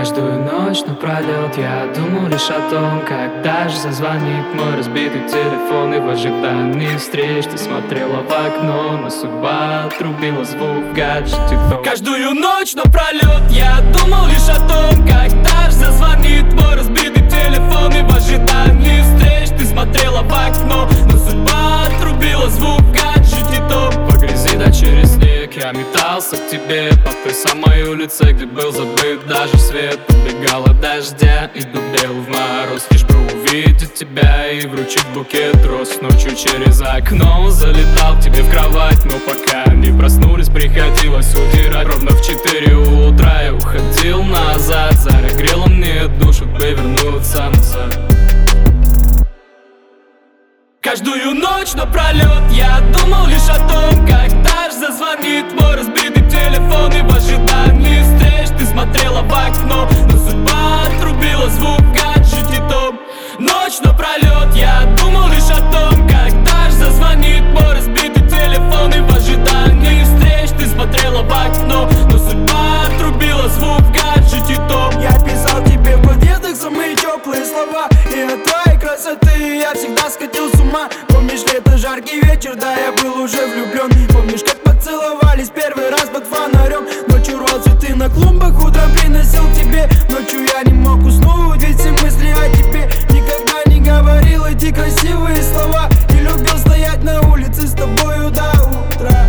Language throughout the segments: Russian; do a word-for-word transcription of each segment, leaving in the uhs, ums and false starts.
Каждую ночь напролет я думал лишь о том, когда же зазвонит мой разбитый телефон. И в ожидании встреч ты смотрела в окно, но судьба отрубила звук в гаджете. Каждую ночь напролет я думал лишь о том, когда же зазвонит мой разбитый телефон. И в ожидании встреч ты смотрела в окно, но судьба отрубила звук в гаджете. По грязи да через снег я метался к тебе, по той самой улице, где был забыт даже свет. Убегал от дождя и дубел в мороз, лишь бы увидеть тебя и вручить букет роз. Ночью через окно залетал к тебе в кровать, но пока не проснулись, приходилось удирать. Ровно в четыре утра я уходил назад, заря грела мне душу, повернуться назад. Каждую ночь напролет я думал лишь о том, когда же зазвонит мой разбитый телефон. И в ожидании встреч ты смотрела в окно, но судьба отрубила звук в гаджете том. Ночь напролет я думал лишь о том, когда же зазвонит мой разбитый телефон. И в ожидании встреч ты смотрела в окно, но судьба отрубила звук в гаджете том. Я писал тебе в подъездах самые теплые слова, и от твоей красоты я всегда сходил с ума. Помнишь лето, жаркий вечер, да я был уже влюблен. Помнишь, как поцеловались первый раз под фонарем. Ночью рвал цветы на клумбах, утром приносил тебе. Ночью я не мог уснуть, ведь все мысли о тебе. Никогда не говорил эти красивые слова, и любил стоять на улице с тобою до утра.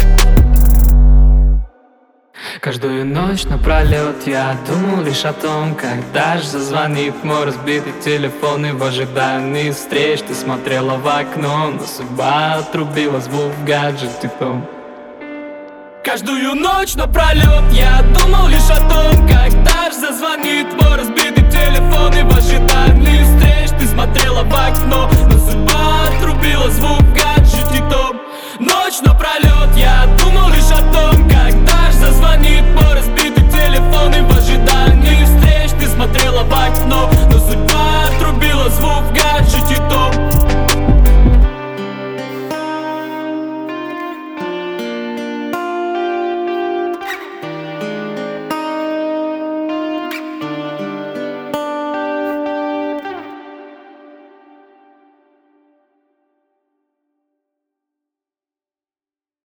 Каждую ночь напролет я думал лишь о том, когда же зазвонит мой разбитый телефон. И в ожидании встреч ты смотрела в окно, но судьба отрубила звук в гаджете том. Каждую ночь напролет я думал лишь о том, когда же зазвонит мой разбитый телефон. И в ожидании встреч ты смотрела в окно, но судьба отрубила звук в гаджете том. Ночь напролет я думал лишь о том, когда же зазвонит мой разбитый телефон. И в ожидании встреч ты смотрела в окно, но судьба